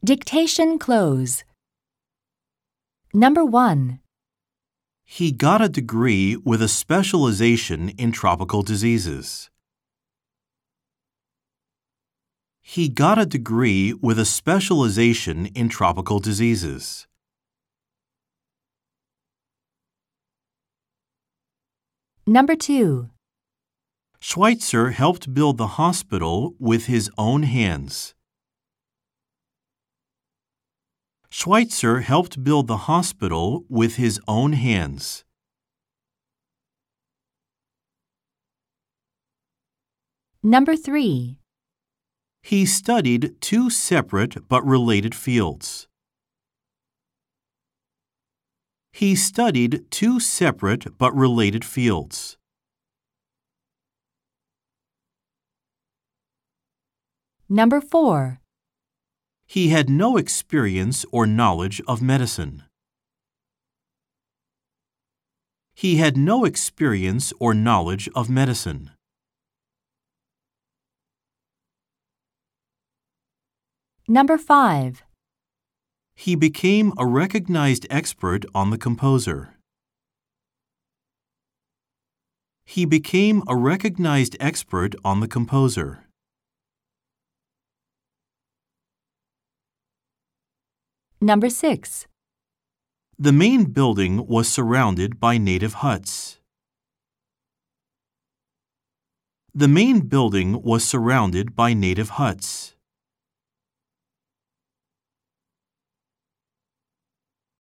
Dictation close. Number 1. He got a degree with a specialization in tropical diseases. He got a degree with a specialization in tropical diseases. Number 2. Schweitzer helped build the hospital with his own hands. Schweitzer helped build the hospital with his own hands. Number 3. He studied two separate but related fields. He studied two separate but related fields. Number 4. He had no experience or knowledge of medicine. He had no experience or knowledge of medicine. Number 5. He became a recognized expert on the composer. He became a recognized expert on the composer. Number 6. The main building was surrounded by native huts. The main building was surrounded by native huts.